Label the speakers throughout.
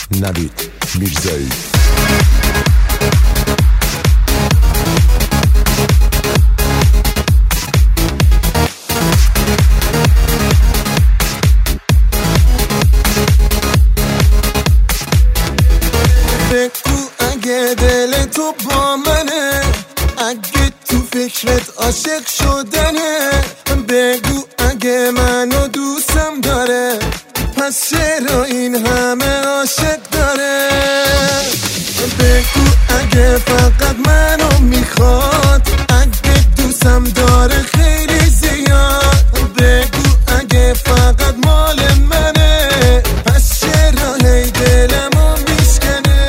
Speaker 1: نوید میرزایی.
Speaker 2: بگو اگه دل تو با منه، اگه تو فکرت عاشق شدنه، بگو اگه منو دوستم داره، پس چرا این همه عاشق داره. بگو اگه فقط منو میخواد، اگه دوستم داره خیلی زیاد، بگو اگه فقط مال منه، پس چرا هی دلمو میشکنه.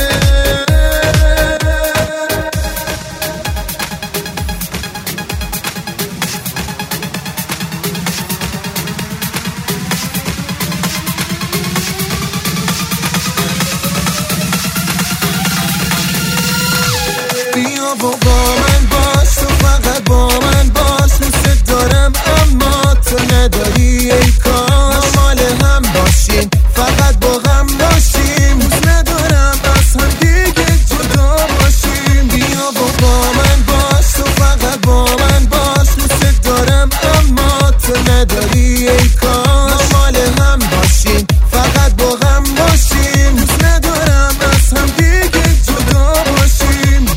Speaker 2: بیا و با من باش، تو فقط با من باش، دوست دارم اما تو نداری ای کاش. مال هم باشیم فقط با هم باشیم، دوست ندارم از هم دیگه جدا باشیم. بیا و با من باش، تو فقط با من باش، دوست دارم اما تو نداری ای کاش. مال هم باشیم فقط با هم باشیم، دوست ندارم از هم دیگه جدا باشیم.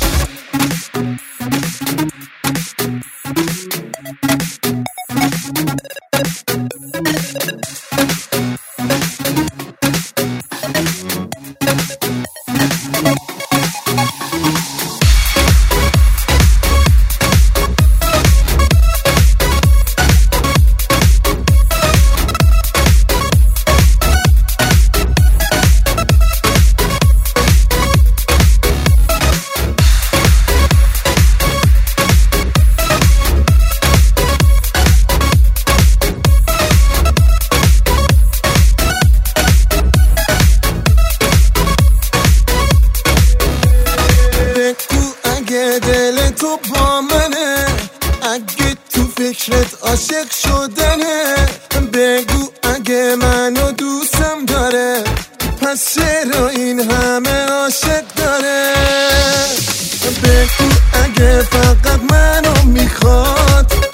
Speaker 2: دل تو با منه، اگه تو فکرت عاشق شدنه، بگو اگه منو دوستم داره، پس چرا این همه عاشق داره. بگو اگه فقط منو میخواد،